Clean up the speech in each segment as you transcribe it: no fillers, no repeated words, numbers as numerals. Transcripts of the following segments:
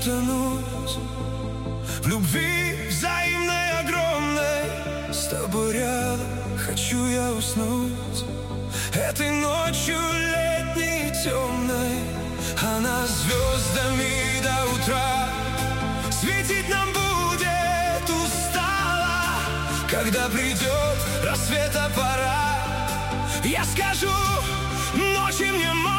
утонуть в любви взаимной огромной. С тобой рядом хочу я уснуть этой ночью летней темной. Она звездами до утра светить нам будет устала. Когда придет рассвета пора, я скажу: ночи мне мало.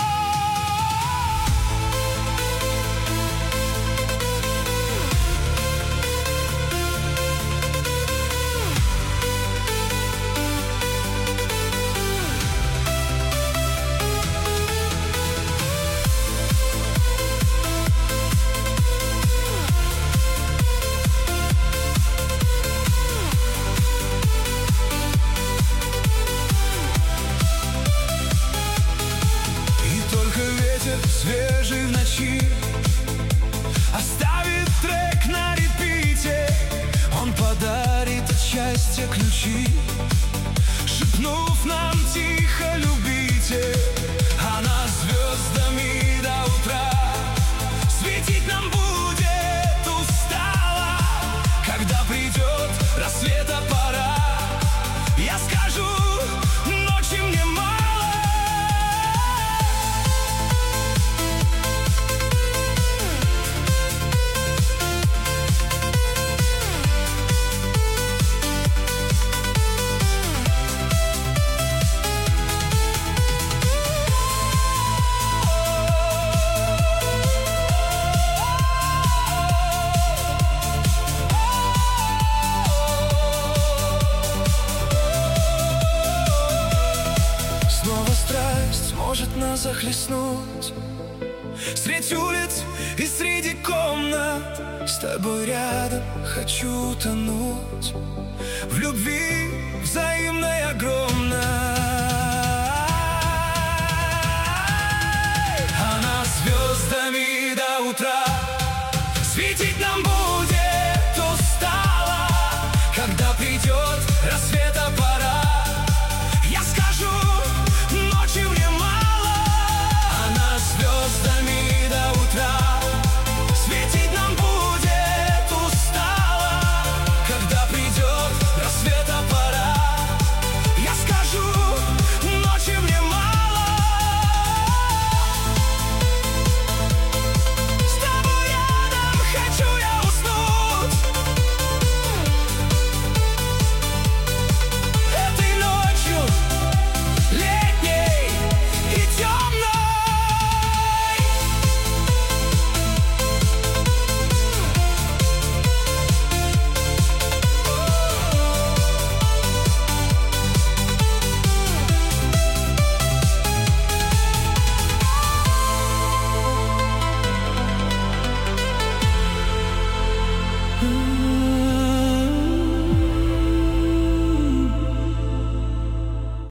Свежий в ночи оставит трек на репите. Он подарит от счастья ключи, шепнув нам тихо: любите. Она звездами до утра светить нам будет устала. Когда придет рассвета пора, я скажу: ночи мне мало. Может нас захлестнуть средь улиц и среди комнат. С тобой рядом хочу утонуть в любви взаимной огромной.